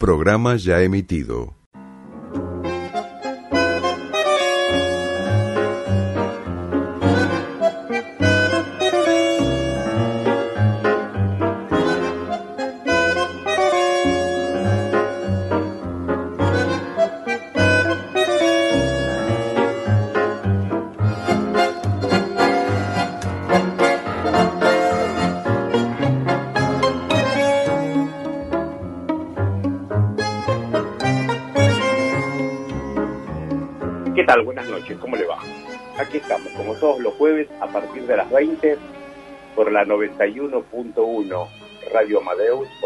Programa ya emitido. ¿Qué tal? Buenas noches, ¿cómo le va? Aquí estamos, como todos los jueves, a partir de las 20, por la 91.1 Radio Amadeus o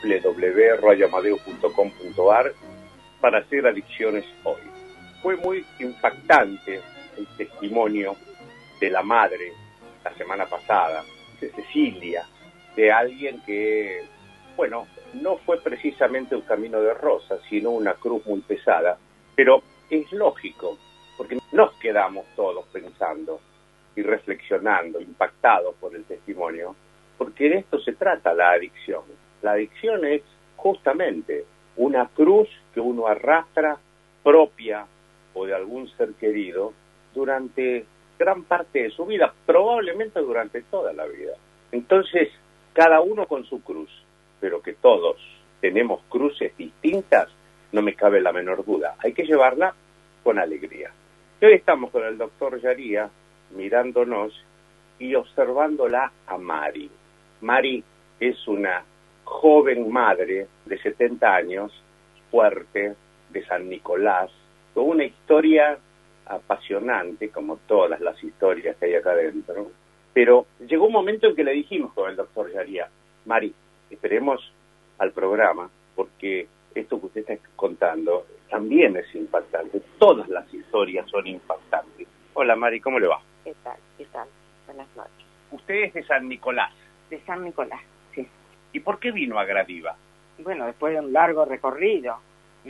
www.radioamadeus.com.ar para hacer Adicciones Hoy. Fue muy impactante el testimonio de la madre la semana pasada, de Cecilia, de alguien que, bueno, no fue precisamente un camino de rosas, sino una cruz muy pesada, pero es lógico, porque nos quedamos todos pensando y reflexionando, impactados por el testimonio, porque de esto se trata la adicción. La adicción es justamente una cruz que uno arrastra propia o de algún ser querido durante gran parte de su vida, probablemente durante toda la vida. Entonces, cada uno con su cruz, pero que todos tenemos cruces distintas, no me cabe la menor duda. Hay que llevarla con alegría. Y hoy estamos con el doctor Yaría mirándonos y observándola a Mari. Mari es una joven madre de 70 años, fuerte, de San Nicolás, con una historia apasionante, como todas las historias que hay acá adentro. Pero llegó un momento en que le dijimos con el doctor Yaría, Mari, esperemos al programa, porque esto que usted está contando también es impactante. Todas las historias son impactantes. Hola Mari, ¿cómo le va? ¿Qué tal? ¿Qué tal? Buenas noches. Usted es de San Nicolás. De San Nicolás, sí. ¿Y por qué vino a Gradiva? Bueno, después de un largo recorrido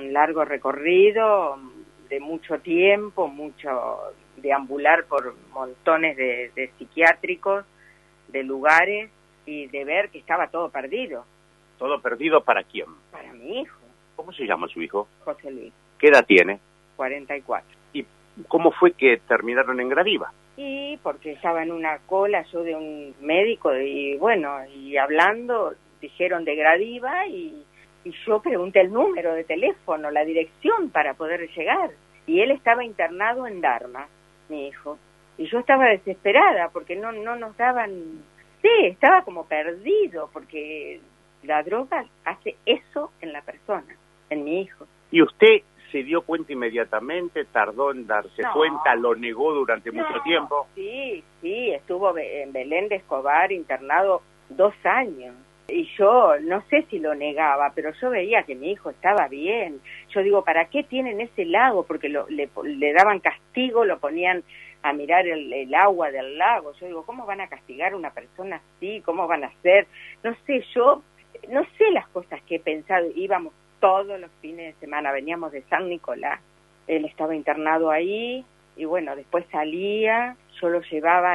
de mucho tiempo, mucho deambular por montones de psiquiátricos, de lugares, y de ver que estaba todo perdido. ¿Todo perdido para quién? Para mi hijo. ¿Cómo se llama su hijo? José Luis. ¿Qué edad tiene? 44. ¿Y cómo fue que terminaron en Gradiva? Y porque estaba en una cola yo de un médico y bueno, y hablando, dijeron de Gradiva y yo pregunté el número de teléfono, la dirección para poder llegar. Y él estaba internado en Dharma, mi hijo. Y yo estaba desesperada porque no nos daban... Sí, estaba como perdido porque la droga hace eso en la persona, en mi hijo. ¿Y usted se dio cuenta inmediatamente, tardó en darse cuenta, lo negó durante mucho tiempo? Sí, estuvo en Belén de Escobar internado 2 años. Y yo no sé si lo negaba, pero yo veía que mi hijo estaba bien. Yo digo, ¿para qué tienen ese lago? Porque le daban castigo, lo ponían a mirar el agua del lago. Yo digo, ¿cómo van a castigar a una persona así? ¿Cómo van a hacer? No sé, yo no sé las cosas que he pensado. Íbamos todos los fines de semana, veníamos de San Nicolás. Él estaba internado ahí y bueno, después salía, yo lo llevaba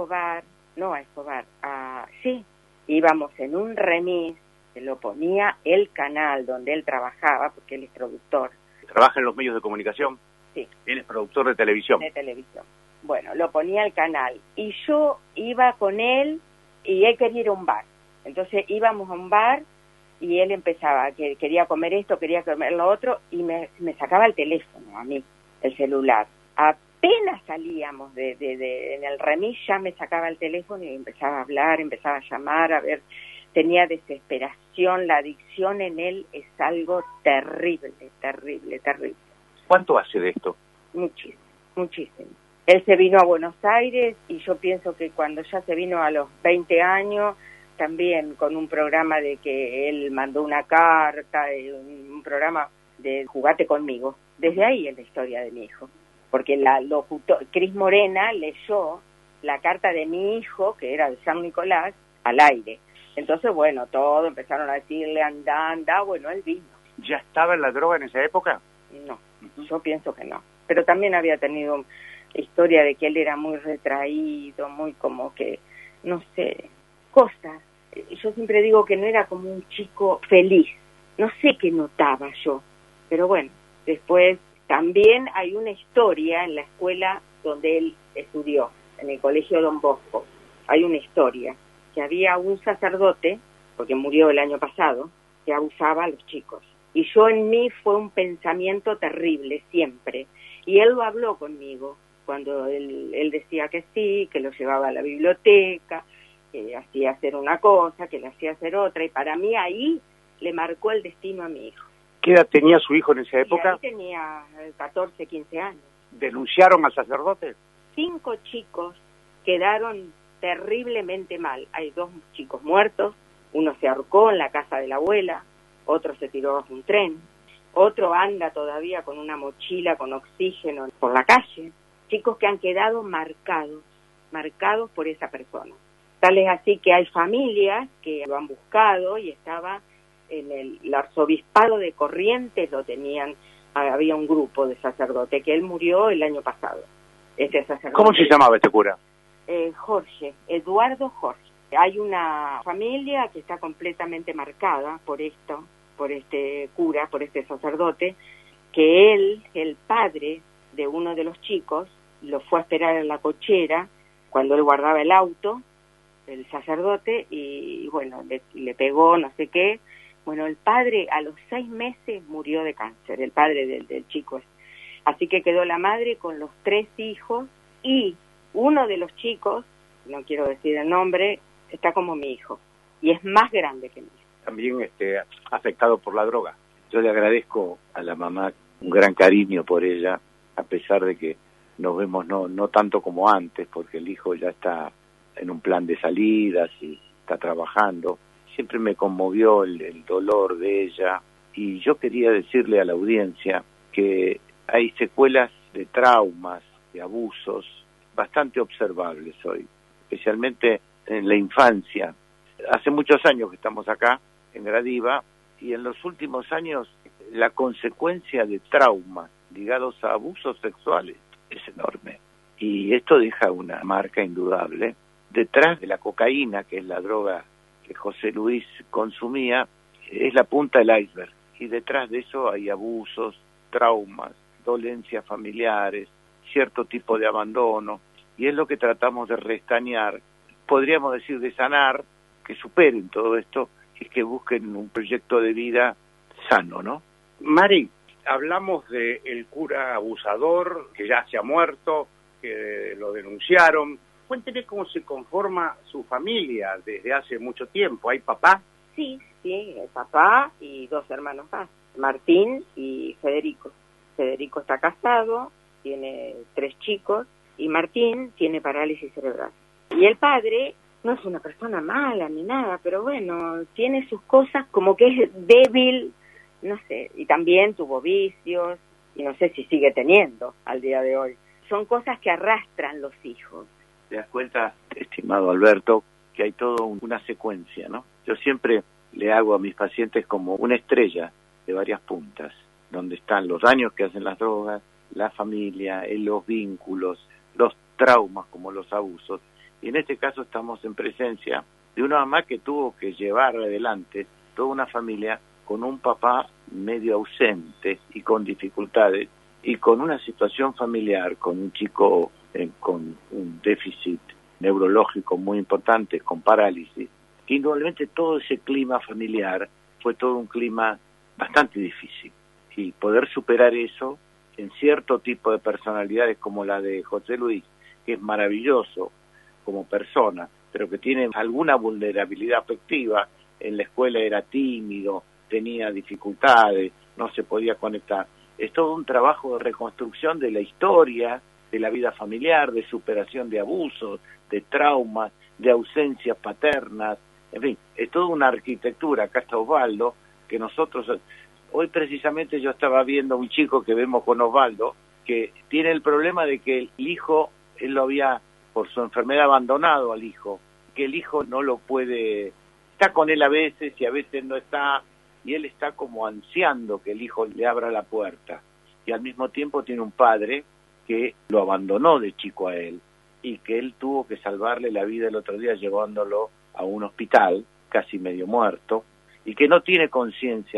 íbamos en un remis, se lo ponía el canal donde él trabajaba, porque él es productor. ¿Trabaja en los medios de comunicación? Sí. Él es productor de televisión. De televisión. Bueno, lo ponía el canal y yo iba con él y él quería ir a un bar. Entonces íbamos a un bar y él empezaba, que quería comer esto, quería comer lo otro, y me sacaba el teléfono a mí, el celular. Apenas salíamos en el remis ya me sacaba el teléfono y empezaba a hablar, empezaba a llamar, a ver, tenía desesperación, la adicción en él es algo terrible. ¿Cuánto hace de esto? Muchísimo. Él se vino a Buenos Aires y yo pienso que cuando ya se vino a los 20 años, también con un programa de que él mandó una carta, un programa de Jugate conmigo. Desde ahí es la historia de mi hijo. Porque la locutor, Cris Morena, leyó la carta de mi hijo, que era de San Nicolás, al aire. Entonces, bueno, todos empezaron a decirle, anda, bueno, él vino. ¿Ya estaba en la droga en esa época? No, yo pienso que no. Pero también había tenido historia de que él era muy retraído, muy como que, no sé, cosas. Yo siempre digo que no era como un chico feliz. No sé qué notaba yo, pero bueno, después también hay una historia en la escuela donde él estudió, en el colegio Don Bosco. Hay una historia, que había un sacerdote, porque murió el año pasado, que abusaba a los chicos. Y yo en mí fue un pensamiento terrible, siempre. Y él lo habló conmigo, cuando él decía que sí, que lo llevaba a la biblioteca, que hacía hacer una cosa, que le hacía hacer otra, y para mí ahí le marcó el destino a mi hijo. ¿Qué edad tenía su hijo en esa época? Ahí tenía 14, 15 años. ¿Denunciaron al sacerdote? 5 chicos quedaron terriblemente mal. Hay 2 chicos muertos, uno se ahorcó en la casa de la abuela, otro se tiró bajo un tren, otro anda todavía con una mochila con oxígeno por la calle. Chicos que han quedado marcados por esa persona. Tal es así que hay familias que lo han buscado y estaba en el arzobispado de Corrientes, lo tenían, había un grupo de sacerdotes, que él murió el año pasado. Ese sacerdote. ¿Cómo se llamaba este cura? Jorge, Eduardo Jorge. Hay una familia que está completamente marcada por esto, por este cura, por este sacerdote, que él, el padre de uno de los chicos, lo fue a esperar en la cochera cuando él guardaba el auto, el sacerdote, y bueno, le pegó no sé qué. Bueno, el padre a los 6 meses murió de cáncer, el padre del chico. Así que quedó la madre con los 3 hijos, y uno de los chicos, no quiero decir el nombre, está como mi hijo, y es más grande que mi hijo. También afectado por la droga. Yo le agradezco a la mamá un gran cariño por ella, a pesar de que nos vemos no tanto como antes, porque el hijo ya está en un plan de salidas y está trabajando. Siempre me conmovió el dolor de ella, y yo quería decirle a la audiencia que hay secuelas de traumas, de abusos, bastante observables hoy, especialmente en la infancia. Hace muchos años que estamos acá, en Gradiva, y en los últimos años la consecuencia de traumas ligados a abusos sexuales es enorme. Y esto deja una marca indudable. Detrás de la cocaína, que es la droga que José Luis consumía, es la punta del iceberg. Y detrás de eso hay abusos, traumas, dolencias familiares, cierto tipo de abandono. Y es lo que tratamos de restañar, podríamos decir de sanar, que superen todo esto y que busquen un proyecto de vida sano, ¿no? Mari, hablamos del cura abusador, que ya se ha muerto, que lo denunciaron. Cuénteme cómo se conforma su familia desde hace mucho tiempo. ¿Hay papá? Sí, el papá y 2 hermanos más, Martín y Federico. Federico está casado, tiene 3 chicos, y Martín tiene parálisis cerebral. Y el padre no es una persona mala ni nada, pero bueno, tiene sus cosas, como que es débil, no sé, y también tuvo vicios, y no sé si sigue teniendo al día de hoy. Son cosas que arrastran los hijos. Te das cuenta, estimado Alberto, que hay toda una secuencia, ¿no? Yo siempre le hago a mis pacientes como una estrella de varias puntas, donde están los daños que hacen las drogas, la familia, los vínculos, los traumas como los abusos. Y en este caso estamos en presencia de una mamá que tuvo que llevar adelante toda una familia con un papá medio ausente y con dificultades, y con una situación familiar, con un chico con un déficit neurológico muy importante, con parálisis, que indudablemente todo ese clima familiar fue todo un clima bastante difícil. Y poder superar eso en cierto tipo de personalidades como la de José Luis, que es maravilloso como persona, pero que tiene alguna vulnerabilidad afectiva. En la escuela era tímido, tenía dificultades, no se podía conectar. Es todo un trabajo de reconstrucción de la historia, de la vida familiar, de superación de abusos, de traumas, de ausencias paternas, en fin, es toda una arquitectura. Acá está Osvaldo, que nosotros, hoy precisamente yo estaba viendo un chico que vemos con Osvaldo, que tiene el problema de que el hijo, él lo había, por su enfermedad, abandonado al hijo, que el hijo no lo puede, está con él a veces y a veces no está, y él está como ansiando que el hijo le abra la puerta, y al mismo tiempo tiene un padre que lo abandonó de chico a él, y que él tuvo que salvarle la vida el otro día llevándolo a un hospital, casi medio muerto, y que no tiene conciencia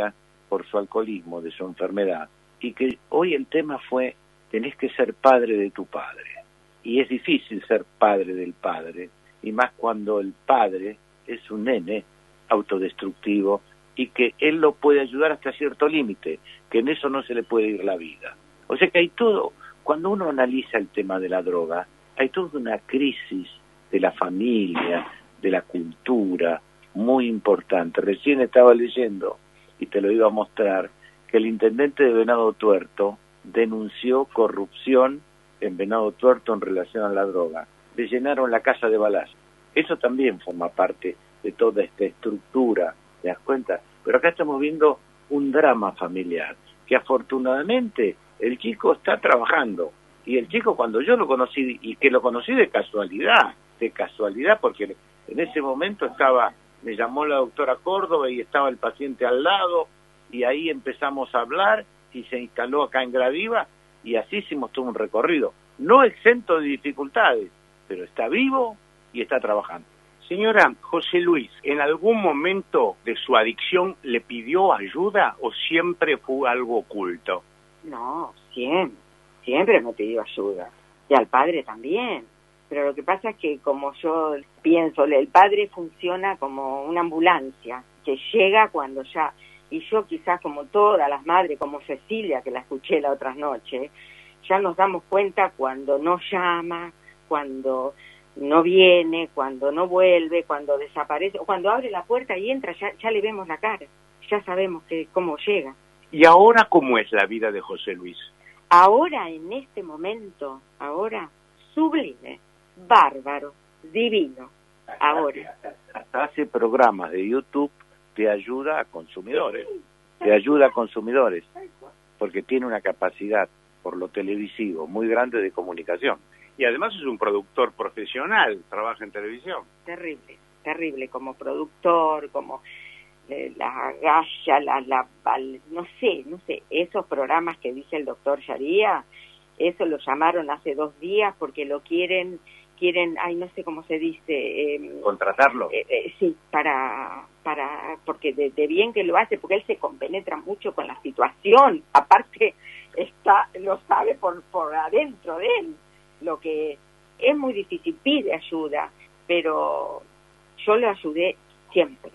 por su alcoholismo, de su enfermedad, y que hoy el tema fue, tenés que ser padre de tu padre. Y es difícil ser padre del padre, y más cuando el padre es un nene autodestructivo y que él lo puede ayudar hasta cierto límite, que en eso no se le puede ir la vida. O sea que hay todo, cuando uno analiza el tema de la droga, hay toda una crisis de la familia, de la cultura, muy importante. Recién estaba leyendo, y te lo iba a mostrar, que el intendente de Venado Tuerto denunció corrupción en Venado Tuerto en relación a la droga. Le llenaron la casa de balazos. Eso también forma parte de toda esta estructura, ¿te das cuenta? Pero acá estamos viendo un drama familiar, que afortunadamente el chico está trabajando. Y el chico, cuando yo lo conocí, y que lo conocí de casualidad, porque en ese momento me llamó la doctora Córdoba y estaba el paciente al lado, y ahí empezamos a hablar, y se instaló acá en Gradiva, y así hicimos todo un recorrido, no exento de dificultades, pero está vivo y está trabajando. Señora, José Luis, ¿en algún momento de su adicción le pidió ayuda o siempre fue algo oculto? No, siempre me pidió ayuda. Y al padre también. Pero lo que pasa es que, como yo pienso, el padre funciona como una ambulancia, que llega cuando ya... Y yo quizás, como todas las madres, como Cecilia, que la escuché la otra noche, ya nos damos cuenta cuando no llama, cuando no viene, cuando no vuelve, cuando desaparece, o cuando abre la puerta y entra, ya le vemos la cara, ya sabemos cómo llega. ¿Y ahora cómo es la vida de José Luis? Ahora, en este momento, sublime, bárbaro, divino, ahora. Hasta hace programas de YouTube de ayuda a consumidores, porque tiene una capacidad, por lo televisivo, muy grande de comunicación. Y además es un productor profesional, trabaja en televisión. Terrible, como productor, como la Galla, no sé, esos programas que dice el doctor Yaría, eso lo llamaron hace 2 días porque lo quieren, no sé cómo se dice. ¿Contratarlo? Sí, porque de bien que lo hace, porque él se compenetra mucho con la situación, aparte lo sabe por adentro de él, lo que es muy difícil, pide ayuda, pero yo lo ayudé siempre.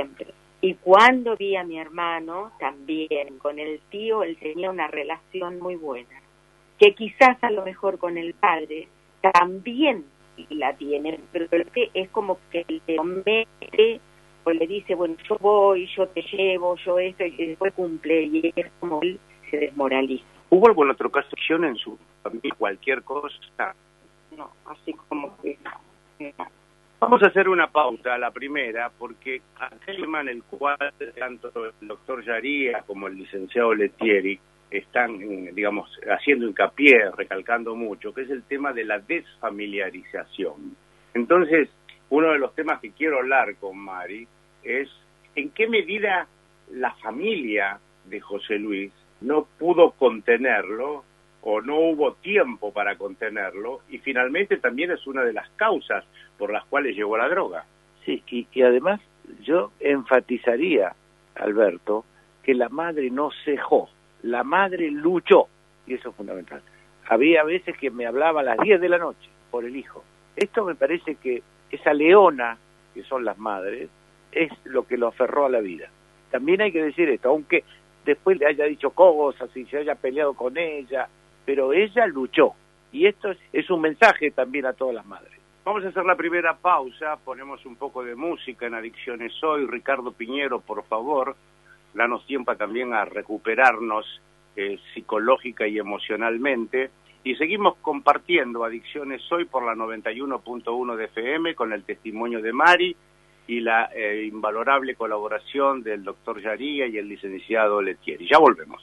Y cuando vi a mi hermano, también, con el tío, él tenía una relación muy buena, que quizás a lo mejor con el padre también la tiene, pero es como que le mete o le dice, bueno, yo voy, yo te llevo, yo esto, y después cumple, y es como él se desmoraliza. ¿Hubo algún otro caso de acción en su familia, cualquier cosa? No, así como que... Vamos a hacer una pausa, la primera, porque aquel tema en el cual tanto el doctor Yaría como el licenciado Lettieri están, digamos, haciendo hincapié, recalcando mucho, que es el tema de la desfamiliarización. Entonces, uno de los temas que quiero hablar con Mari es en qué medida la familia de José Luis no pudo contenerlo o no hubo tiempo para contenerlo, y finalmente también es una de las causas por las cuales llegó a la droga. Sí, y además yo enfatizaría, Alberto, que la madre no cejó, la madre luchó, y eso es fundamental. Había veces que me hablaba a las 10 de la noche por el hijo. Esto me parece que esa leona, que son las madres, es lo que lo aferró a la vida. También hay que decir esto, aunque después le haya dicho cosas y se haya peleado con ella, pero ella luchó, y esto es un mensaje también a todas las madres. Vamos a hacer la primera pausa, ponemos un poco de música en Adicciones Hoy. Ricardo Piñero, por favor, danos tiempo también a recuperarnos psicológica y emocionalmente, y seguimos compartiendo Adicciones Hoy por la 91.1 de FM con el testimonio de Mari y la invalorable colaboración del doctor Yaría y el licenciado Lettieri. Ya volvemos.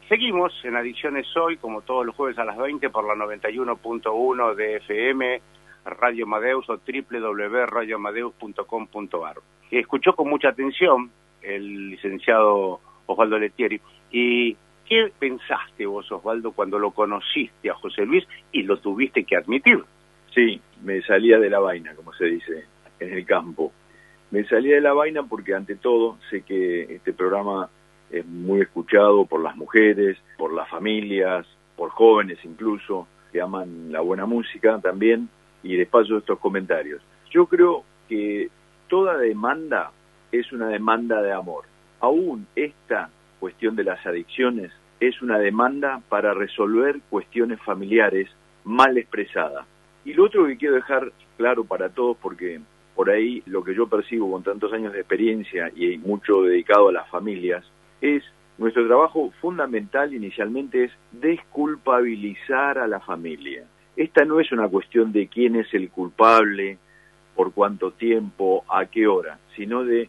Seguimos en Adicciones Hoy, como todos los jueves a las 20 por la 91.1 de FM, Radio Amadeus o www.radioamadeus.com.ar. Escuchó con mucha atención el licenciado Osvaldo Lettieri. ¿Y qué pensaste vos, Osvaldo, cuando lo conociste a José Luis y lo tuviste que admitir? Sí, me salía de la vaina, como se dice en el campo. Me salía de la vaina porque, ante todo, sé que este programa es muy escuchado por las mujeres, por las familias, por jóvenes incluso, que aman la buena música también, y les paso estos comentarios. Yo creo que toda demanda es una demanda de amor. Aún esta cuestión de las adicciones es una demanda para resolver cuestiones familiares mal expresadas. Y lo otro que quiero dejar claro para todos, porque por ahí lo que yo percibo con tantos años de experiencia y mucho dedicado a las familias, es nuestro trabajo fundamental inicialmente es desculpabilizar a la familia. Esta no es una cuestión de quién es el culpable, por cuánto tiempo, a qué hora, sino de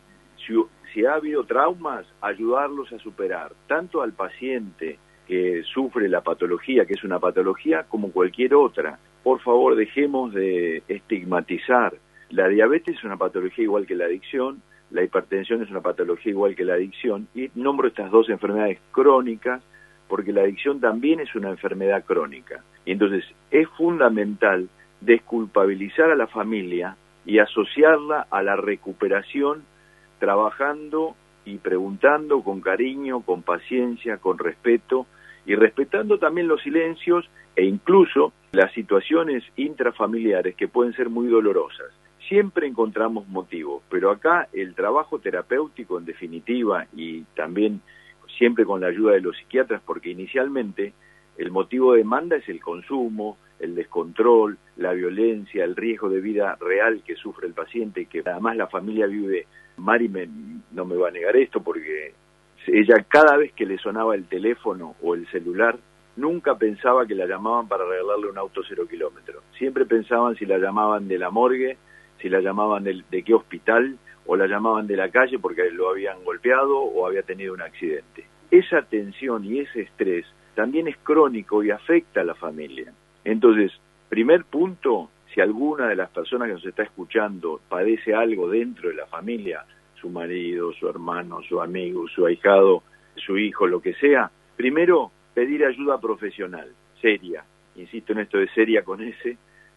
si ha habido traumas, ayudarlos a superar, tanto al paciente que sufre la patología, que es una patología, como cualquier otra. Por favor, dejemos de estigmatizar. La diabetes es una patología igual que la adicción, la hipertensión es una patología igual que la adicción, y nombro estas dos enfermedades crónicas porque la adicción también es una enfermedad crónica. Y entonces es fundamental desculpabilizar a la familia y asociarla a la recuperación, trabajando y preguntando con cariño, con paciencia, con respeto, y respetando también los silencios e incluso las situaciones intrafamiliares que pueden ser muy dolorosas. Siempre encontramos motivos, pero acá el trabajo terapéutico, en definitiva, y también siempre con la ayuda de los psiquiatras, porque inicialmente el motivo de demanda es el consumo, el descontrol, la violencia, el riesgo de vida real que sufre el paciente, que además la familia vive. Mari no me va a negar esto, porque ella, cada vez que le sonaba el teléfono o el celular, nunca pensaba que la llamaban para regalarle un auto 0 kilómetros. Siempre pensaban si la llamaban de la morgue, si la llamaban de qué hospital, o la llamaban de la calle porque lo habían golpeado o había tenido un accidente. Esa tensión y ese estrés también es crónico y afecta a la familia. Entonces, primer punto, si alguna de las personas que nos está escuchando padece algo dentro de la familia, su marido, su hermano, su amigo, su ahijado, su hijo, lo que sea, primero pedir ayuda profesional, seria. Insisto en esto de seria con ese,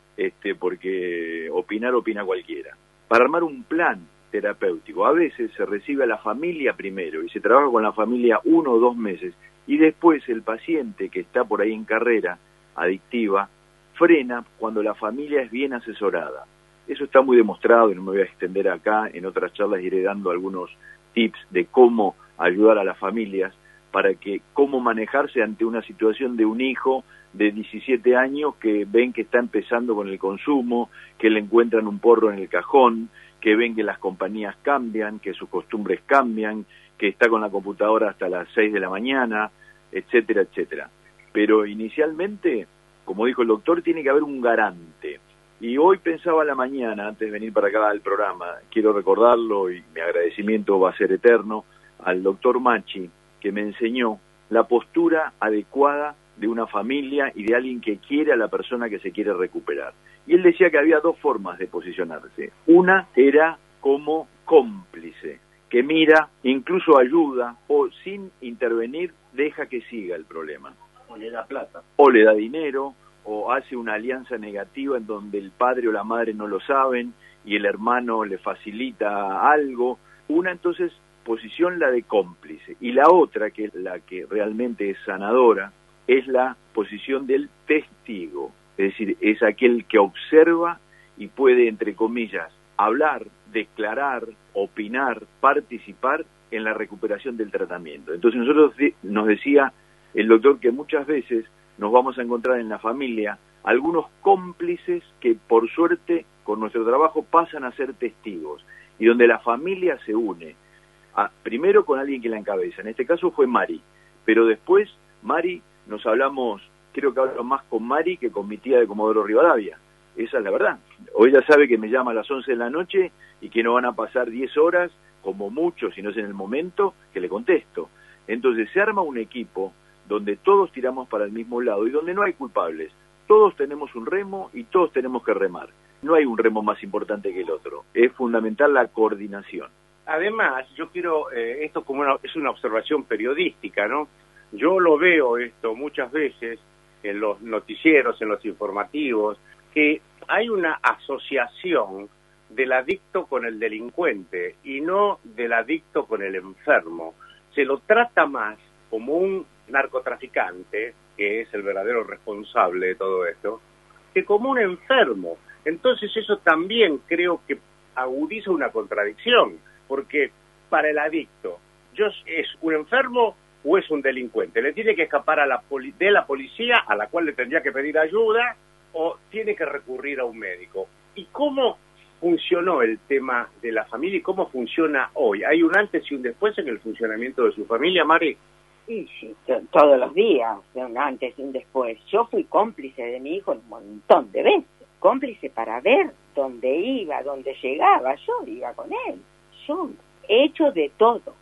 porque opina cualquiera. Para armar un plan terapéutico, a veces se recibe a la familia primero y se trabaja con la familia 1 o 2 meses, y después el paciente que está por ahí en carrera adictiva frena cuando la familia es bien asesorada. Eso está muy demostrado y no me voy a extender acá. En otras charlas iré dando algunos tips de cómo ayudar a las familias para que cómo manejarse ante una situación de un hijo de 17 años que ven que está empezando con el consumo, que le encuentran un porro en el cajón, que ven que las compañías cambian, que sus costumbres cambian, que está con la computadora hasta las 6 de la mañana, etcétera, etcétera. Pero inicialmente, como dijo el doctor, tiene que haber un garante. Y hoy pensaba a la mañana, antes de venir para acá al programa, quiero recordarlo y mi agradecimiento va a ser eterno, al doctor Machi, que me enseñó la postura adecuada de una familia y de alguien que quiere a la persona que se quiere recuperar. Y él decía que había 2 formas de posicionarse. Una era como cómplice, que mira, incluso ayuda, o sin intervenir deja que siga el problema. O le da plata. O le da dinero, o hace una alianza negativa en donde el padre o la madre no lo saben y el hermano le facilita algo. Una, entonces, posición la de cómplice. Y la otra, que es la que realmente es sanadora, es la posición del testigo. Es decir, es aquel que observa y puede, entre comillas, hablar, declarar, opinar, participar en la recuperación del tratamiento. Entonces nosotros nos decía el doctor que muchas veces nos vamos a encontrar en la familia algunos cómplices que por suerte con nuestro trabajo pasan a ser testigos y donde la familia se une, primero con alguien que la encabeza, en este caso fue Mari, pero después Mari, nos hablamos, creo que hablo más con Mari que con mi tía de Comodoro Rivadavia, esa es la verdad. Hoy ella sabe que me llama a las 11 de la noche y que no van a pasar 10 horas, como mucho, si no es en el momento, que le contesto. Entonces se arma un equipo donde todos tiramos para el mismo lado y donde no hay culpables. Todos tenemos un remo y todos tenemos que remar. No hay un remo más importante que el otro. Es fundamental la coordinación. Además, yo quiero, esto es una observación periodística, ¿no? Yo lo veo esto muchas veces en los noticieros, en los informativos, que hay una asociación del adicto con el delincuente y no del adicto con el enfermo. Se lo trata más como un narcotraficante, que es el verdadero responsable de todo esto, que como un enfermo. Entonces eso también creo que agudiza una contradicción, porque para el adicto, ¿es un enfermo o es un delincuente? ¿Le tiene que escapar de la policía, a la cual le tendría que pedir ayuda, o tiene que recurrir a un médico? ¿Y cómo funcionó el tema de la familia y cómo funciona hoy? ¿Hay un antes y un después en el funcionamiento de su familia, Mari? Sí, todos los días, un antes y un después. Yo fui cómplice de mi hijo un montón de veces, cómplice para ver dónde iba, dónde llegaba. Yo iba con él, yo he hecho de todo.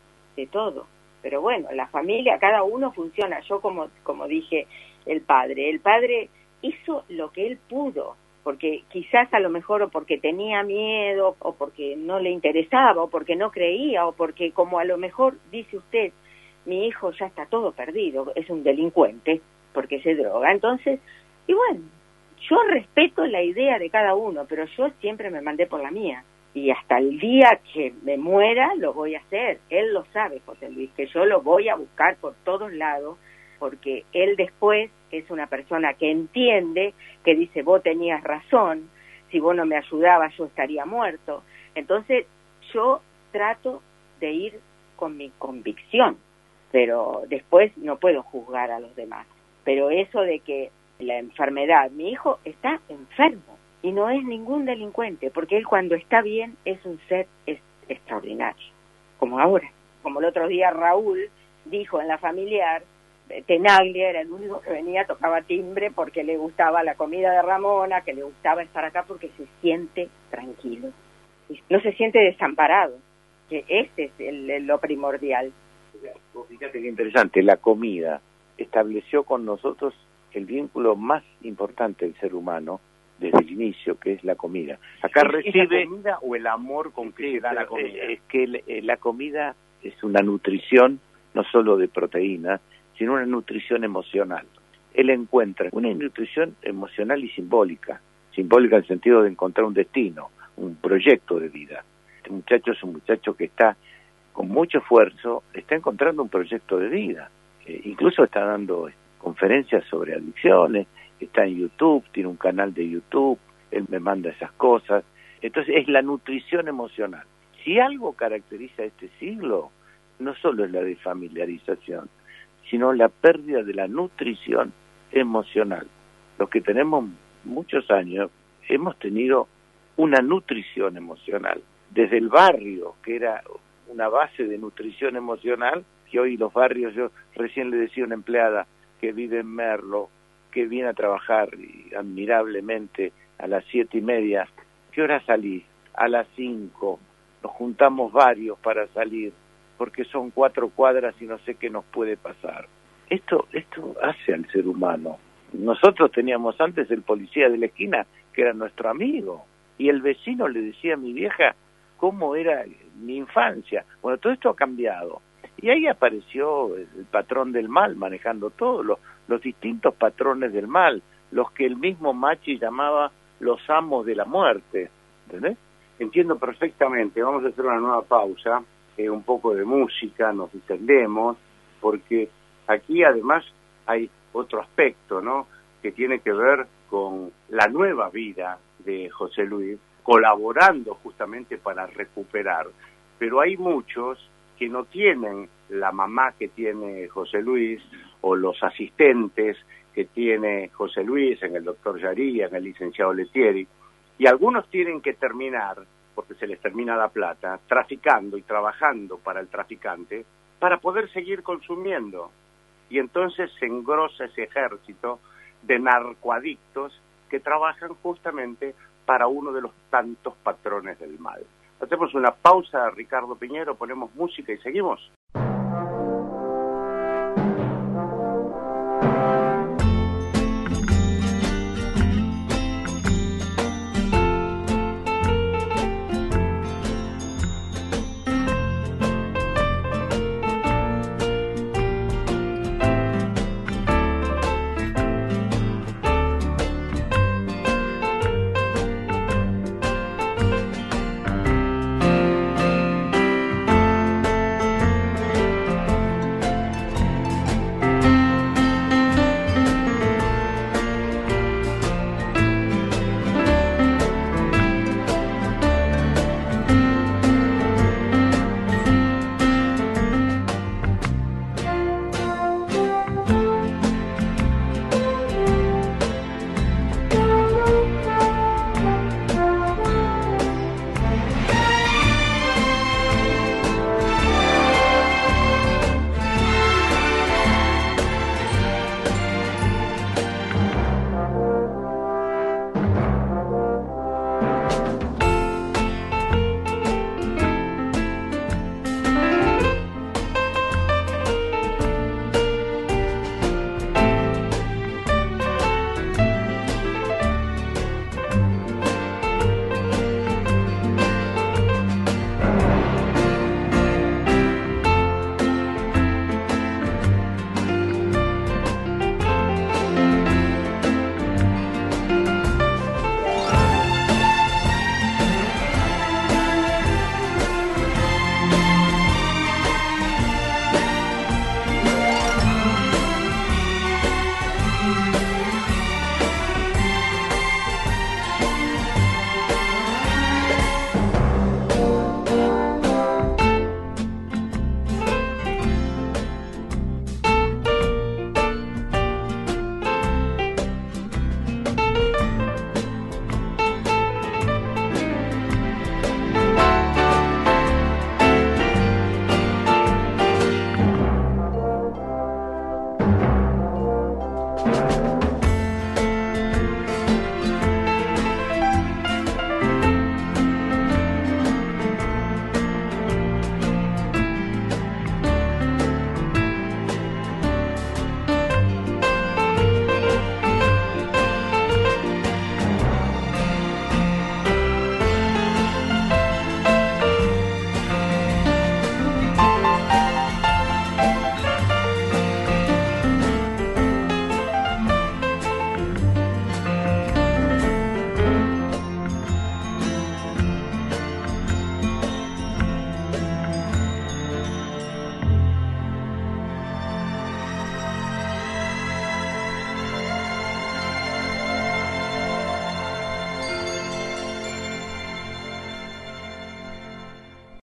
Pero bueno, la familia, cada uno funciona. Yo como dije, el padre hizo lo que él pudo, porque quizás a lo mejor o porque tenía miedo, o porque no le interesaba, o porque no creía, o porque como a lo mejor dice usted, mi hijo ya está todo perdido, es un delincuente, porque se droga. Entonces, y bueno, yo respeto la idea de cada uno, pero yo siempre me mandé por la mía. Y hasta el día que me muera lo voy a hacer. Él lo sabe, José Luis, que yo lo voy a buscar por todos lados, porque él después es una persona que entiende, que dice, vos tenías razón, si vos no me ayudabas yo estaría muerto. Entonces yo trato de ir con mi convicción, pero después no puedo juzgar a los demás. Pero eso de que la enfermedad, mi hijo está enfermo y no es ningún delincuente, porque él cuando está bien es un ser extraordinario, como ahora. Como el otro día Raúl dijo en la familiar, Tenaglia era el único que venía, tocaba timbre porque le gustaba la comida de Ramona, que le gustaba estar acá porque se siente tranquilo, no se siente desamparado, que ese es lo primordial. Fíjate qué interesante, la comida estableció con nosotros el vínculo más importante del ser humano desde el inicio, que es la comida. Acá recibe ¿Es la comida o el amor con que se da la comida? Es que la comida es una nutrición no solo de proteínas, sino una nutrición emocional. Él encuentra una nutrición emocional y simbólica en el sentido de encontrar un destino, un proyecto de vida. Este muchacho es un muchacho que está con mucho esfuerzo, está encontrando un proyecto de vida. Incluso está dando conferencias sobre adicciones, está en YouTube, tiene un canal de YouTube, él me manda esas cosas. Entonces es la nutrición emocional. Si algo caracteriza este siglo, no solo es la desfamiliarización, sino la pérdida de la nutrición emocional. Los que tenemos muchos años hemos tenido una nutrición emocional. Desde el barrio, que era una base de nutrición emocional, que hoy los barrios, yo recién le decía a una empleada que vive en Merlo, que viene a trabajar admirablemente a las 7:30, ¿qué hora salís? A las 5, nos juntamos varios para salir, porque son 4 cuadras y no sé qué nos puede pasar. Esto hace al ser humano. Nosotros teníamos antes el policía de la esquina, que era nuestro amigo, y el vecino le decía a mi vieja cómo era mi infancia. Bueno, todo esto ha cambiado. Y ahí apareció el patrón del mal, manejando todos los distintos patrones del mal, los que el mismo Machi llamaba los amos de la muerte. ¿Entendés? Entiendo perfectamente. Vamos a hacer una nueva pausa, un poco de música, nos distendemos, porque aquí además hay otro aspecto, ¿no?, que tiene que ver con la nueva vida de José Luis, colaborando justamente para recuperar. Pero hay muchos que no tienen la mamá que tiene José Luis, o los asistentes que tiene José Luis, en el doctor Yaría, en el licenciado Letieri, y algunos tienen que terminar, porque se les termina la plata, traficando y trabajando para el traficante, para poder seguir consumiendo. Y entonces se engrosa ese ejército de narcoadictos que trabajan justamente para uno de los tantos patrones del mal. Hacemos una pausa, Ricardo Piñero, ponemos música y seguimos.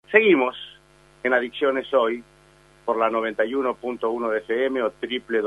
Seguimos en Adicciones Hoy por la 91.1 de FM o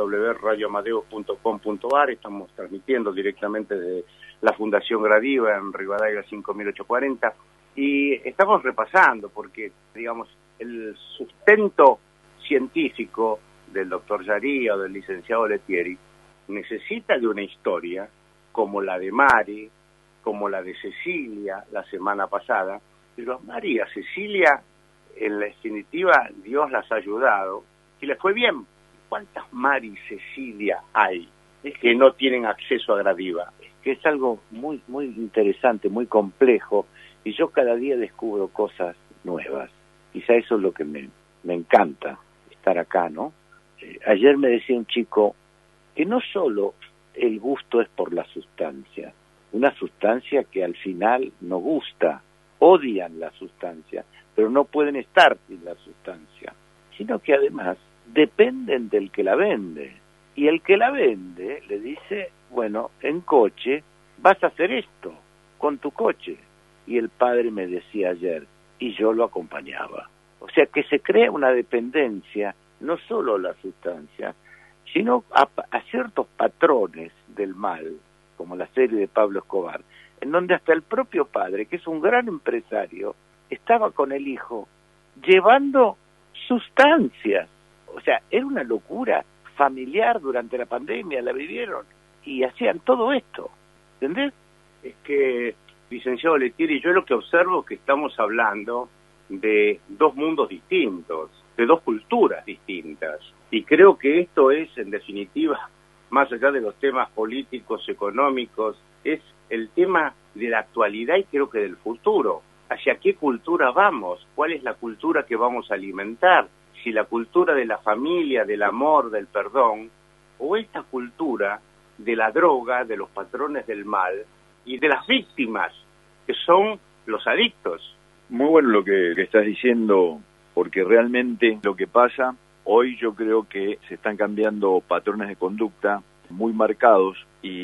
www.radioamadeo.com.ar. Estamos transmitiendo directamente de la Fundación Gradiva en Rivadavia 5840 y estamos repasando porque, digamos, el sustento científico del doctor Yaría o del licenciado Lettieri necesita de una historia como la de Mari, como la de Cecilia la semana pasada, pero a Mari y a Cecilia, en la definitiva, Dios las ha ayudado y les fue bien. ¿Cuántas Mari y Cecilia hay que no tienen acceso a Gradiva? Que es algo muy interesante, muy complejo, y yo cada día descubro cosas nuevas. Quizá eso es lo que me encanta, estar acá, ¿no? Ayer me decía un chico que no solo el gusto es por la sustancia, una sustancia que al final no gusta, odian la sustancia, pero no pueden estar sin la sustancia, sino que además dependen del que la vende. Y el que la vende le dice, bueno, en coche vas a hacer esto, con tu coche. Y el padre me decía ayer, y yo lo acompañaba. O sea que se crea una dependencia, no solo a la sustancia, sino a ciertos patrones del mal, como la serie de Pablo Escobar, en donde hasta el propio padre, que es un gran empresario, estaba con el hijo llevando sustancias. O sea, era una locura familiar durante la pandemia, la vivieron, y hacían todo esto, ¿entendés? Es que, licenciado Lettieri, yo lo que observo es que estamos hablando de dos mundos distintos, de dos culturas distintas, y creo que esto es, en definitiva, más allá de los temas políticos, económicos, es el tema de la actualidad y creo que del futuro. ¿Hacia qué cultura vamos? ¿Cuál es la cultura que vamos a alimentar? Si la cultura de la familia, del amor, del perdón, o esta cultura de la droga, de los patrones del mal y de las víctimas, que son los adictos. Muy bueno lo que estás diciendo, porque realmente lo que pasa, hoy yo creo que se están cambiando patrones de conducta muy marcados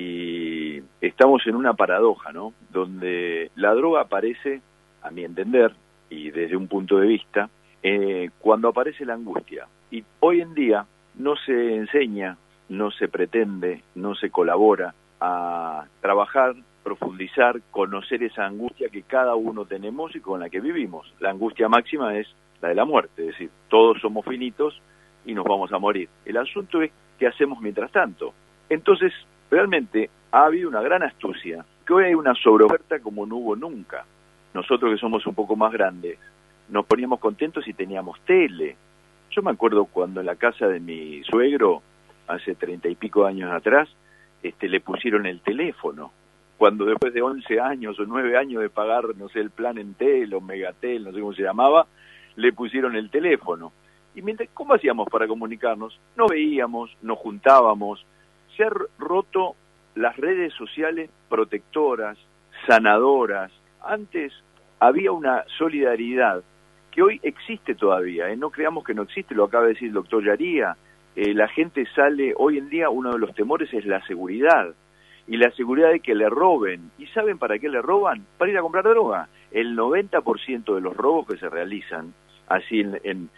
y estamos en una paradoja, ¿no? Donde la droga aparece, a mi entender, y desde un punto de vista, cuando aparece la angustia. Y hoy en día no se enseña, no se pretende, no se colabora a trabajar, profundizar, conocer esa angustia que cada uno tenemos y con la que vivimos. La angustia máxima es la de la muerte, es decir, todos somos finitos y nos vamos a morir. El asunto es qué hacemos mientras tanto. Entonces, realmente ha habido una gran astucia, que hoy hay una sobreoferta como no hubo nunca. Nosotros que somos un poco más grandes, nos poníamos contentos si teníamos tele. Yo me acuerdo cuando en la casa de mi suegro, hace 30 y pico años atrás, le pusieron el teléfono. Cuando después de 11 años o 9 años de pagar, no sé, el plan Entel o Megatel, no sé cómo se llamaba, le pusieron el teléfono. Y mientras, ¿cómo hacíamos para comunicarnos? No veíamos, nos juntábamos. Se han roto las redes sociales protectoras, sanadoras. Antes había una solidaridad que hoy existe todavía, no creamos que no existe, lo acaba de decir el doctor Yaría. La gente sale, hoy en día uno de los temores es la seguridad, y la seguridad de que le roben. ¿Y saben para qué le roban? Para ir a comprar droga. El 90% de los robos que se realizan así en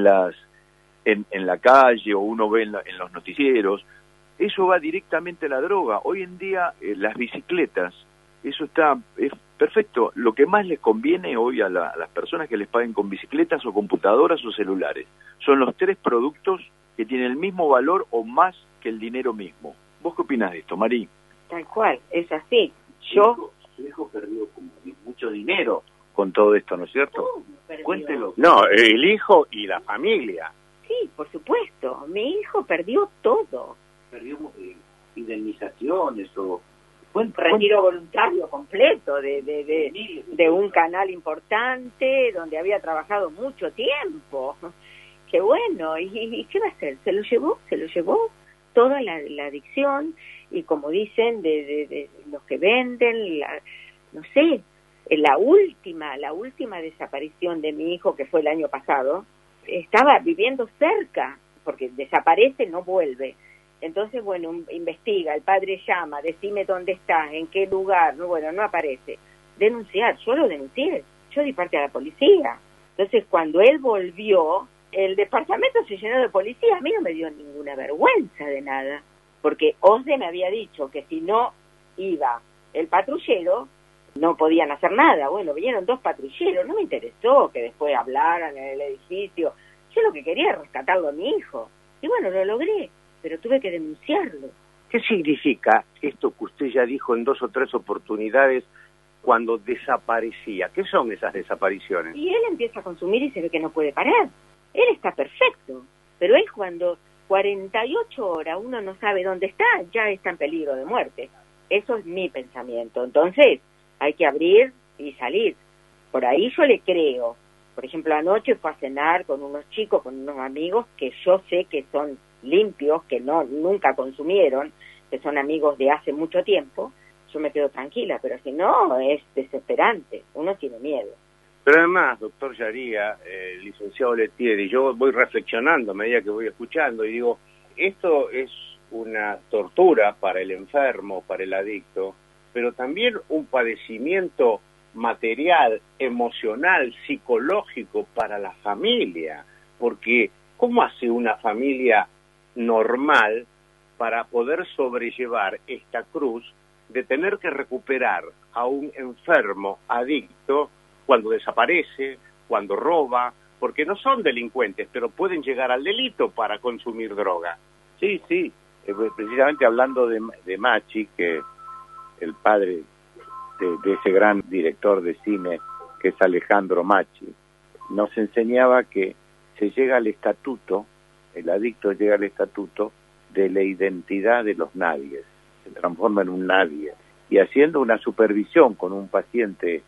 la calle o uno ve en los noticieros, eso va directamente a la droga. Hoy en día las bicicletas, eso es perfecto. Lo que más les conviene hoy a las personas que les paguen con bicicletas o computadoras o celulares son los 3 productos que tienen el mismo valor o más que el dinero mismo. ¿Vos qué opinás de esto, Mari? Tal cual, es así. Su hijo perdió como mucho dinero con todo esto, ¿no es cierto? Cuéntelo. No, el hijo y la familia. Sí, por supuesto. Mi hijo perdió todo. Perdió indemnizaciones o... Retiro voluntario completo de un canal importante donde había trabajado mucho tiempo. Qué bueno, ¿y qué va a hacer? Se lo llevó toda la adicción, y como dicen, de los que venden, no sé, la última desaparición de mi hijo, que fue el año pasado, estaba viviendo cerca, porque desaparece, no vuelve. Entonces, bueno, investiga, el padre llama, decime dónde estás, en qué lugar, no aparece. Denunciar, yo lo denuncié, yo di parte a la policía. Entonces, cuando él volvió, el departamento se llenó de policía. A mí no me dio ninguna vergüenza de nada, porque OSDE me había dicho que si no iba el patrullero, no podían hacer nada. Bueno, vinieron 2 patrulleros, no me interesó que después hablaran en el edificio. Yo lo que quería era rescatarlo a mi hijo. Y bueno, lo logré, pero tuve que denunciarlo. ¿Qué significa esto que usted ya dijo en 2 o 3 oportunidades cuando desaparecía? ¿Qué son esas desapariciones? Y él empieza a consumir y se ve que no puede parar. Él está perfecto, pero él cuando 48 horas uno no sabe dónde está, ya está en peligro de muerte. Eso es mi pensamiento. Entonces, hay que abrir y salir. Por ahí yo le creo. Por ejemplo, anoche fue a cenar con unos chicos, con unos amigos que yo sé que son limpios, que nunca consumieron, que son amigos de hace mucho tiempo. Yo me quedo tranquila, pero si no, es desesperante. Uno tiene miedo. Pero además, doctor Yaría, licenciado Letieri, yo voy reflexionando a medida que voy escuchando y digo, esto es una tortura para el enfermo, para el adicto, pero también un padecimiento material, emocional, psicológico para la familia, porque ¿cómo hace una familia normal para poder sobrellevar esta cruz de tener que recuperar a un enfermo adicto cuando desaparece, cuando roba, porque no son delincuentes, pero pueden llegar al delito para consumir droga? Sí, precisamente hablando de Macchi, que el padre de ese gran director de cine que es Alejandro Macchi, nos enseñaba que se llega al estatuto, el adicto llega al estatuto de la identidad de los nadies, se transforma en un nadie, y haciendo una supervisión con un paciente,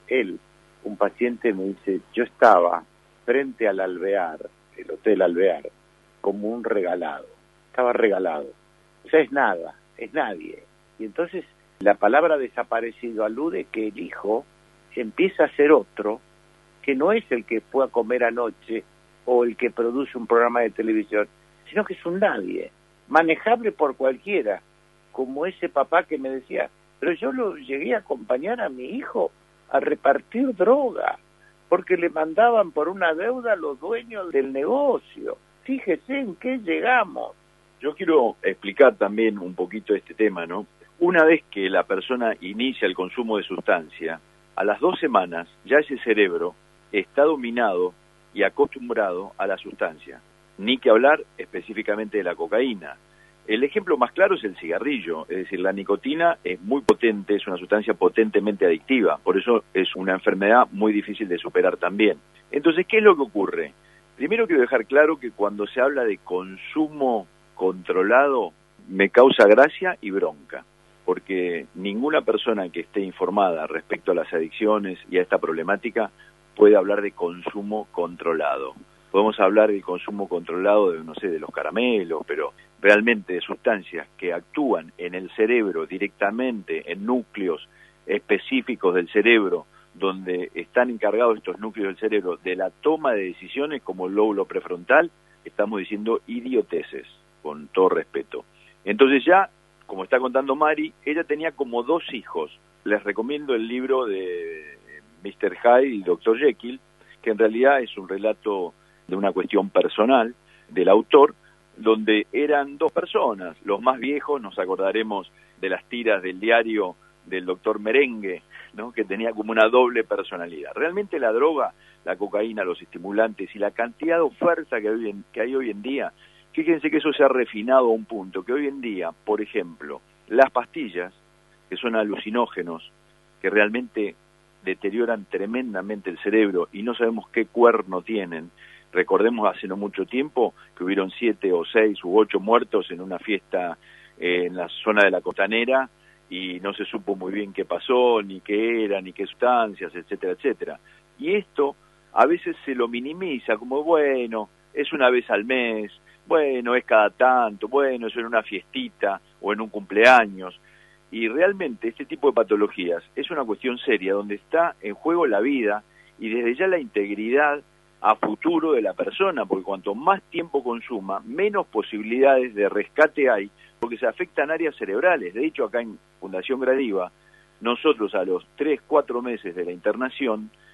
un paciente me dice, yo estaba frente al Alvear, el Hotel Alvear, como un regalado, estaba regalado, o sea, es nada, es nadie, y entonces la palabra desaparecido alude que el hijo empieza a ser otro, que no es el que fue a comer anoche o el que produce un programa de televisión, sino que es un nadie, manejable por cualquiera, como ese papá que me decía, pero yo lo llegué a acompañar a mi hijo a repartir droga, porque le mandaban por una deuda a los dueños del negocio. Fíjese en qué llegamos. Yo quiero explicar también un poquito este tema, ¿no? Una vez que la persona inicia el consumo de sustancia, a las 2 semanas ya ese cerebro está dominado y acostumbrado a la sustancia. Ni que hablar específicamente de la cocaína. El ejemplo más claro es el cigarrillo, es decir, la nicotina es muy potente, es una sustancia potentemente adictiva, por eso es una enfermedad muy difícil de superar también. Entonces, ¿qué es lo que ocurre? Primero quiero dejar claro que cuando se habla de consumo controlado, me causa gracia y bronca, porque ninguna persona que esté informada respecto a las adicciones y a esta problemática puede hablar de consumo controlado. Podemos hablar del consumo controlado de, no sé, de los caramelos, pero realmente de sustancias que actúan en el cerebro directamente, en núcleos específicos del cerebro, donde están encargados estos núcleos del cerebro de la toma de decisiones, como el lóbulo prefrontal, estamos diciendo idioteces, con todo respeto. Entonces ya, como está contando Mari, ella tenía como 2 hijos. Les recomiendo el libro de Mr. Hyde y Dr. Jekyll, que en realidad es un relato de una cuestión personal del autor, donde eran 2 personas. Los más viejos nos acordaremos de las tiras del diario del doctor Merengue, ¿no? Que tenía como una doble personalidad. Realmente la droga, la cocaína, los estimulantes y la cantidad de oferta que hay hoy en día, fíjense que eso se ha refinado a un punto, que hoy en día, por ejemplo, las pastillas, que son alucinógenos, que realmente deterioran tremendamente el cerebro y no sabemos qué cuerno tienen. Recordemos hace no mucho tiempo que hubieron 7 o 6 u 8 muertos en una fiesta en la zona de la Costanera y no se supo muy bien qué pasó, ni qué era, ni qué sustancias, etcétera, etcétera. Y esto a veces se lo minimiza como, bueno, es una vez al mes, bueno, es cada tanto, bueno, es en una fiestita o en un cumpleaños. Y realmente este tipo de patologías es una cuestión seria donde está en juego la vida y desde ya la integridad a futuro de la persona, porque cuanto más tiempo consuma, menos posibilidades de rescate hay, porque se afectan áreas cerebrales. De hecho, acá en Fundación Gradiva, nosotros a los 3-4 meses de la internación,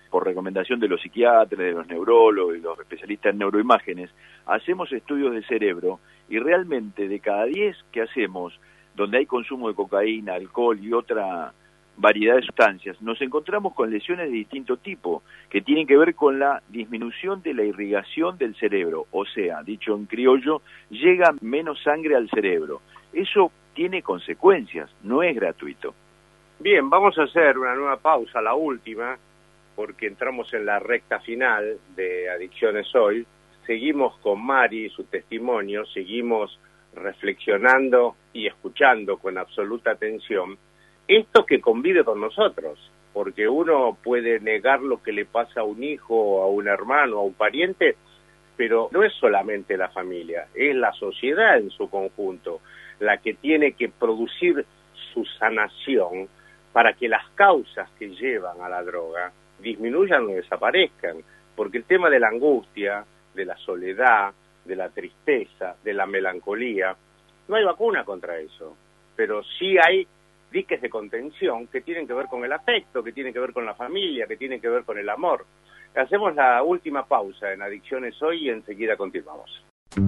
por recomendación de los psiquiatras, de los neurólogos y los especialistas en neuroimágenes, hacemos estudios de cerebro y realmente de cada 10 que hacemos, donde hay consumo de cocaína, alcohol y otra variedad de sustancias, nos encontramos con lesiones de distinto tipo, que tienen que ver con la disminución de la irrigación del cerebro, o sea, dicho en criollo, llega menos sangre al cerebro. Eso tiene consecuencias, no es gratuito. Bien, vamos a hacer una nueva pausa, la última, porque entramos en la recta final de Adicciones Hoy. Seguimos con Mari, su testimonio, seguimos reflexionando y escuchando con absoluta atención esto que convive con nosotros, porque uno puede negar lo que le pasa a un hijo, a un hermano, a un pariente, pero no es solamente la familia, es la sociedad en su conjunto la que tiene que producir su sanación para que las causas que llevan a la droga disminuyan o desaparezcan, porque el tema de la angustia, de la soledad, de la tristeza, de la melancolía, no hay vacuna contra eso, pero sí hay diques de contención que tienen que ver con el afecto, que tienen que ver con la familia, que tienen que ver con el amor. Hacemos la última pausa en Adicciones Hoy y enseguida continuamos.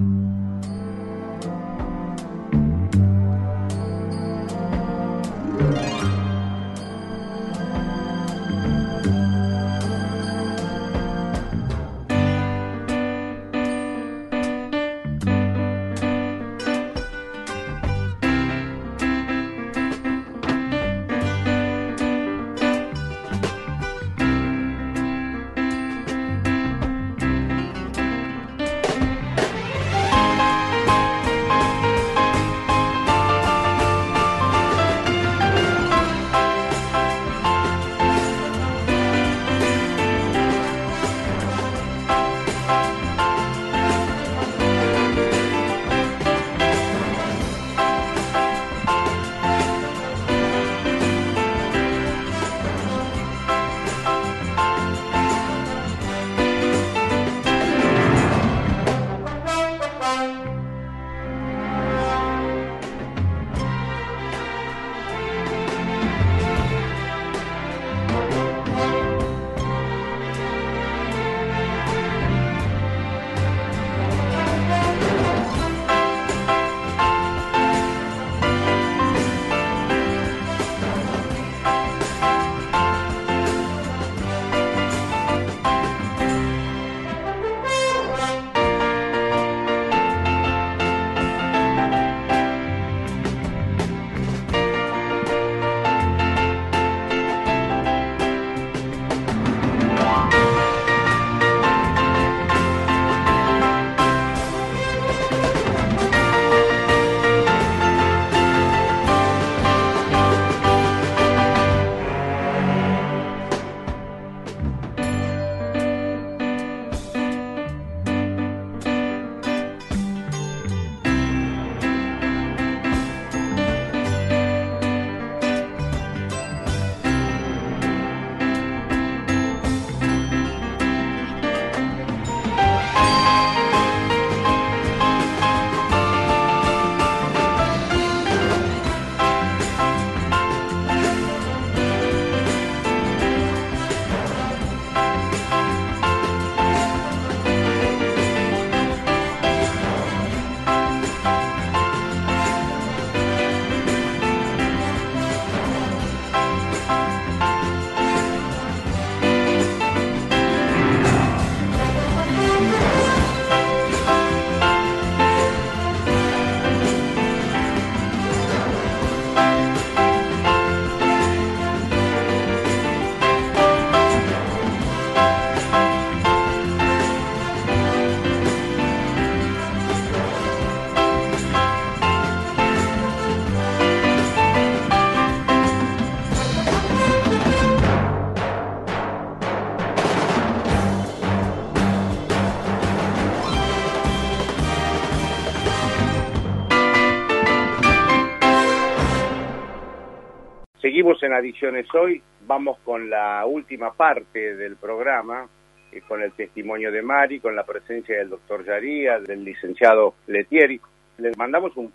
Seguimos en Adicciones Hoy, vamos con la última parte del programa, con el testimonio de Mari, con la presencia del doctor Yaría, del licenciado Letieri. Les mandamos un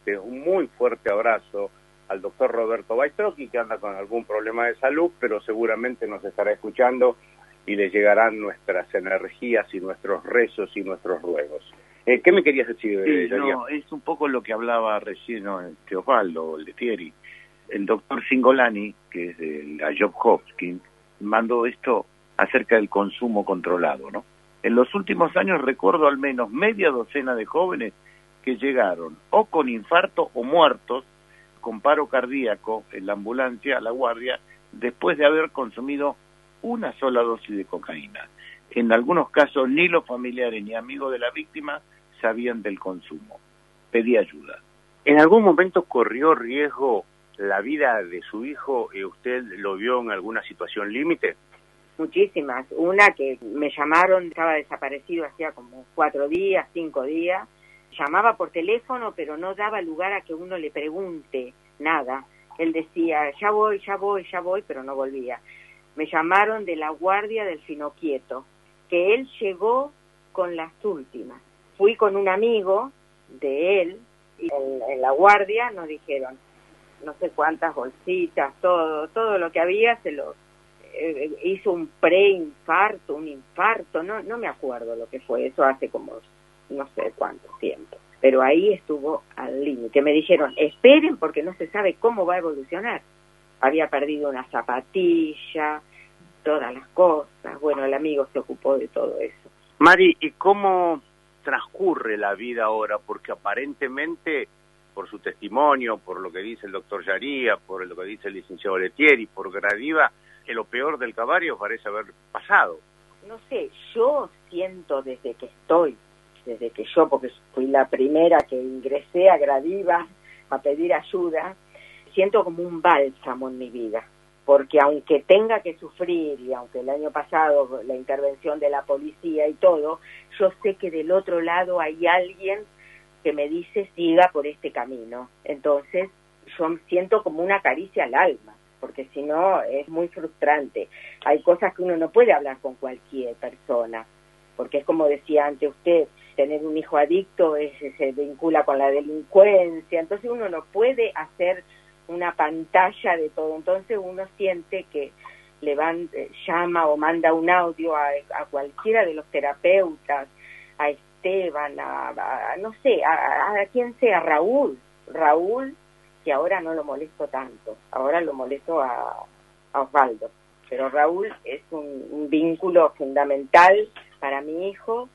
muy fuerte abrazo al doctor Roberto Baistrocchi, que anda con algún problema de salud, pero seguramente nos estará escuchando y le llegarán nuestras energías y nuestros rezos y nuestros ruegos. ¿Qué me querías decir, Darío? No, es un poco lo que hablaba recién Osvaldo Lettieri. El doctor Cingolani, que es de la Johns Hopkins, mandó esto acerca del consumo controlado, ¿no? En los últimos años recuerdo al menos media docena de jóvenes que llegaron o con infarto o muertos con paro cardíaco en la ambulancia a la guardia después de haber consumido una sola dosis de cocaína. En algunos casos ni los familiares ni amigos de la víctima sabían del consumo. Pedí ayuda. ¿En algún momento corrió riesgo la vida de su hijo y usted lo vio en alguna situación límite? Muchísimas. Una que me llamaron, estaba desaparecido hacía como 4 días, 5 días. Llamaba por teléfono, pero no daba lugar a que uno le pregunte nada. Él decía, ya voy, pero no volvía. Me llamaron de la guardia del Finoquieto, que él llegó con las últimas. Fui con un amigo de él, y en la guardia nos dijeron, no sé cuántas bolsitas, todo lo que había se lo hizo un preinfarto, un infarto, no me acuerdo lo que fue, eso hace como no sé cuánto tiempo. Pero ahí estuvo al límite. Me dijeron, esperen porque no se sabe cómo va a evolucionar. Había perdido una zapatilla, todas las cosas. Bueno, el amigo se ocupó de todo eso. Mari, ¿y cómo transcurre la vida ahora? Porque aparentemente, por su testimonio, por lo que dice el doctor Yaría, por lo que dice el licenciado Lettieri, por Gradiva, que lo peor del Calvario parece haber pasado. No sé, yo siento desde que yo, porque fui la primera que ingresé a Gradiva a pedir ayuda, siento como un bálsamo en mi vida, porque aunque tenga que sufrir, y aunque el año pasado la intervención de la policía y todo, yo sé que del otro lado hay alguien que me dice siga por este camino. Entonces yo siento como una caricia al alma, porque si no es muy frustrante. Hay cosas que uno no puede hablar con cualquier persona, porque es como decía antes usted, tener un hijo adicto se vincula con la delincuencia, entonces uno no puede hacer una pantalla de todo, entonces uno siente que llama o manda un audio a cualquiera de los terapeutas, a Esteban, no sé, a quien sea, Raúl, que ahora no lo molesto tanto, ahora lo molesto a Osvaldo, pero Raúl es un vínculo fundamental para mi hijo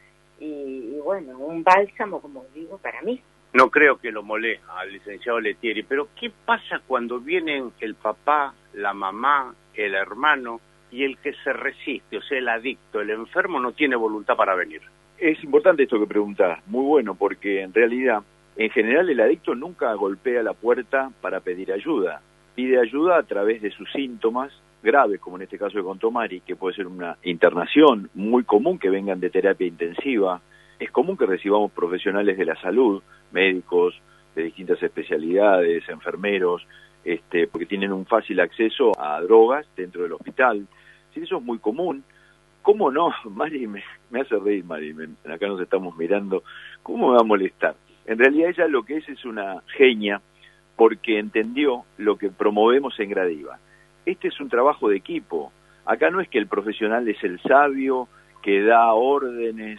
y bueno, un bálsamo, como digo, para mí. No creo que lo moleste al licenciado Lettieri, pero ¿qué pasa cuando vienen el papá, la mamá, el hermano y el que se resiste, o sea, el adicto, el enfermo no tiene voluntad para venir? Es importante esto que preguntás, muy bueno, porque en realidad, en general, el adicto nunca golpea la puerta para pedir ayuda. Pide ayuda a través de sus síntomas graves, como en este caso que contó Mari, que puede ser una internación, muy común que vengan de terapia intensiva. Es común que recibamos profesionales de la salud, médicos de distintas especialidades, enfermeros, porque tienen un fácil acceso a drogas dentro del hospital. Sí, eso es muy común. ¿Cómo no? Mari me hace reír, Mari, acá nos estamos mirando. ¿Cómo me va a molestar? En realidad ella lo que es una genia, porque entendió lo que promovemos en Gradiva. Este es un trabajo de equipo. Acá no es que el profesional es el sabio, que da órdenes.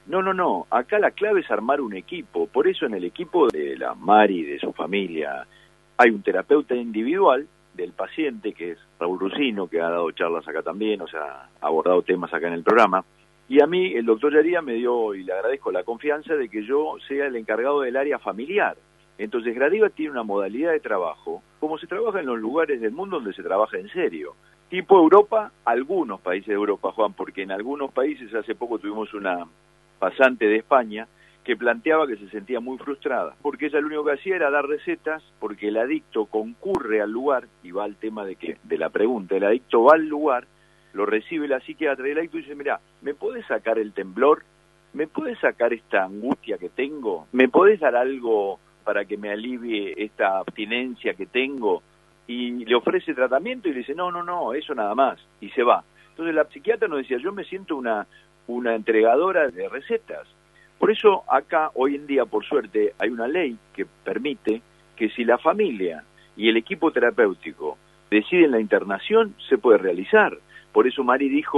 No. Acá la clave es armar un equipo. Por eso en el equipo de la Mari, de su familia, hay un terapeuta individual del paciente, que es Raúl Rusino, que ha dado charlas acá también, o sea, ha abordado temas acá en el programa. Y a mí el doctor Yaría me dio, y le agradezco la confianza, de que yo sea el encargado del área familiar. Entonces Gradiva tiene una modalidad de trabajo, como se trabaja en los lugares del mundo donde se trabaja en serio. Tipo Europa, algunos países de Europa, Juan, porque en algunos países hace poco tuvimos una pasante de España que planteaba que se sentía muy frustrada, porque ella lo único que hacía era dar recetas, porque el adicto concurre al lugar, y va al tema de la pregunta, el adicto va al lugar, lo recibe la psiquiatra y el adicto dice, mira, ¿me podés sacar el temblor? ¿Me podés sacar esta angustia que tengo? ¿Me podés dar algo para que me alivie esta abstinencia que tengo? Y le ofrece tratamiento y le dice, no, eso nada más, y se va. Entonces la psiquiatra nos decía, yo me siento una entregadora de recetas. Por eso acá, hoy en día, por suerte, hay una ley que permite que si la familia y el equipo terapéutico deciden la internación, se puede realizar. Por eso Mari dijo,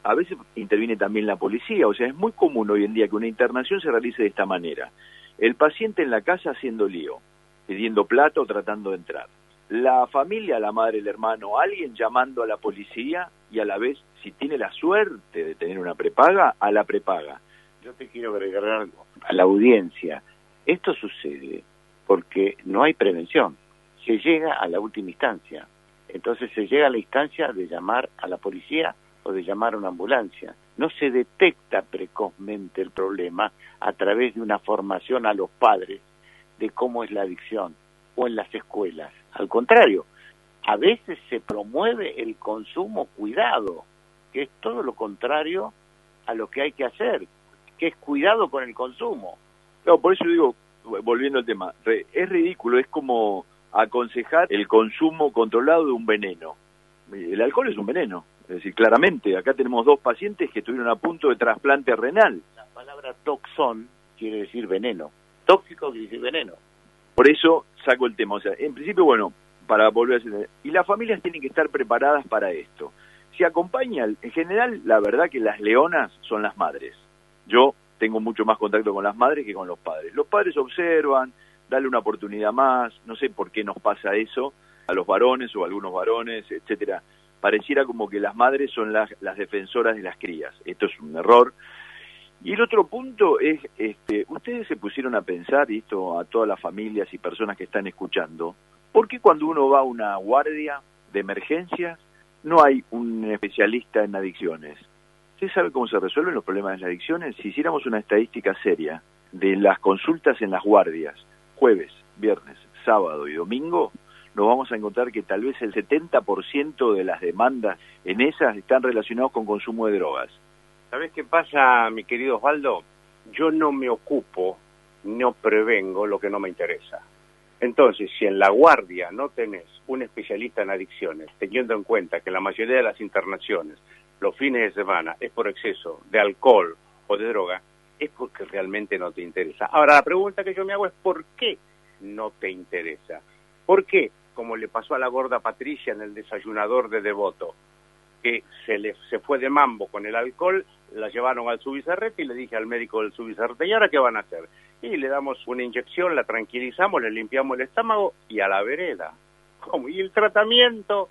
a veces interviene también la policía, o sea, es muy común hoy en día que una internación se realice de esta manera. El paciente en la casa haciendo lío, pidiendo plata o tratando de entrar. La familia, la madre, el hermano, alguien llamando a la policía y a la vez, si tiene la suerte de tener una prepaga, a la prepaga. Yo te quiero agregar algo a la audiencia. Esto sucede porque no hay prevención. Se llega a la última instancia. Entonces se llega a la instancia de llamar a la policía o de llamar a una ambulancia. No se detecta precozmente el problema a través de una formación a los padres de cómo es la adicción o en las escuelas. Al contrario, a veces se promueve el consumo cuidado, que es todo lo contrario a lo que hay que hacer, que es cuidado con el consumo. No, por eso digo, volviendo al tema, es ridículo, es como aconsejar el consumo controlado de un veneno. El alcohol es un veneno, es decir, claramente, acá tenemos 2 pacientes que estuvieron a punto de trasplante renal. La palabra toxón quiere decir veneno, tóxico quiere decir veneno. Por eso saco el tema, o sea, en principio, bueno, para volver a decir, y las familias tienen que estar preparadas para esto. Si acompaña, en general, la verdad que las leonas son las madres. Yo tengo mucho más contacto con las madres que con los padres. Los padres observan, dale una oportunidad más, no sé por qué nos pasa eso a los varones o a algunos varones, etcétera. Pareciera como que las madres son las defensoras de las crías. Esto es un error. Y el otro punto es, ustedes se pusieron a pensar, y esto a todas las familias y personas que están escuchando, ¿por qué cuando uno va a una guardia de emergencias no hay un especialista en adicciones? ¿Usted sabe cómo se resuelven los problemas de las adicciones? Si hiciéramos una estadística seria de las consultas en las guardias, jueves, viernes, sábado y domingo, nos vamos a encontrar que tal vez el 70% de las demandas en esas están relacionadas con consumo de drogas. ¿Sabés qué pasa, mi querido Osvaldo? Yo no me ocupo, no prevengo lo que no me interesa. Entonces, si en la guardia no tenés un especialista en adicciones, teniendo en cuenta que la mayoría de las internaciones, los fines de semana, es por exceso de alcohol o de droga, es porque realmente no te interesa. Ahora, la pregunta que yo me hago es ¿por qué no te interesa? ¿Por qué? Como le pasó a la gorda Patricia en el desayunador de Devoto, que se fue de mambo con el alcohol, la llevaron al Zubizarreta y le dije al médico del Zubizarreta, ¿y ahora qué van a hacer? Y le damos una inyección, la tranquilizamos, le limpiamos el estómago y a la vereda. ¿Cómo? Y el tratamiento,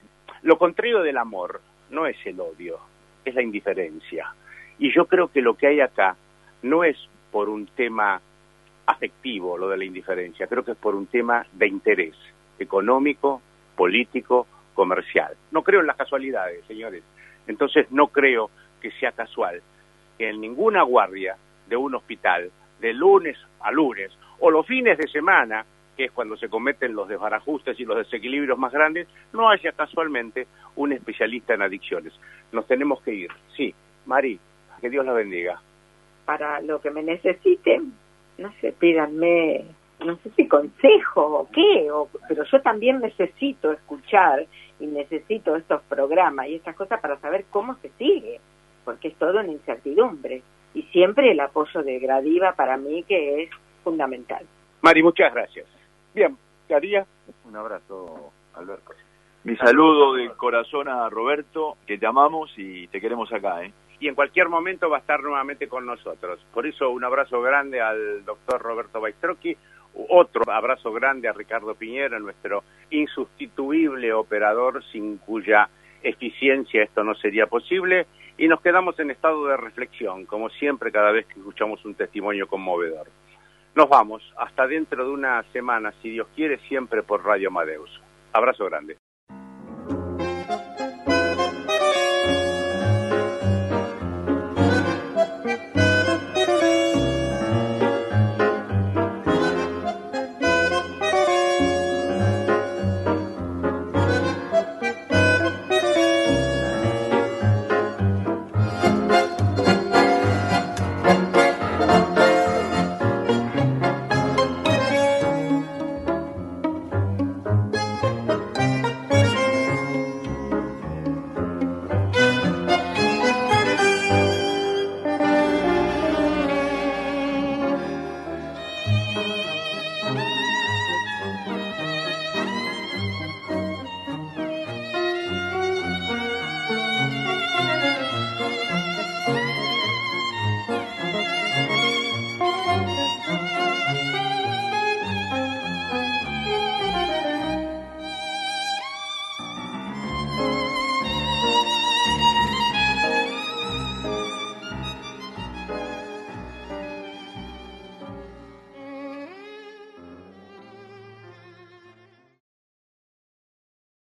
lo contrario del amor, no es el odio, es la indiferencia. Y yo creo que lo que hay acá no es por un tema afectivo, lo de la indiferencia, creo que es por un tema de interés económico, político, comercial. No creo en las casualidades, señores. Entonces no creo que sea casual que en ninguna guardia de un hospital, de lunes a lunes, o los fines de semana, que es cuando se cometen los desbarajustes y los desequilibrios más grandes, no haya casualmente un especialista en adicciones. Nos tenemos que ir. Sí, Mari, que Dios la bendiga. Para lo que me necesiten, no sé, pídanme, no sé si consejo o qué, pero yo también necesito escuchar y necesito estos programas y estas cosas para saber cómo se sigue, porque es todo una incertidumbre. Y siempre el apoyo de Gradiva para mí que es fundamental. Mari, muchas gracias. Bien, Caría, un abrazo, Alberto. Mi saludo de corazón a Roberto, que te amamos y te queremos acá, ¿eh? Y en cualquier momento va a estar nuevamente con nosotros. Por eso un abrazo grande al doctor Roberto Baistrocchi, otro abrazo grande a Ricardo Piñera, nuestro insustituible operador, sin cuya eficiencia esto no sería posible, y nos quedamos en estado de reflexión, como siempre cada vez que escuchamos un testimonio conmovedor. Nos vamos, hasta dentro de una semana, si Dios quiere, siempre por Radio Amadeus. Abrazo grande.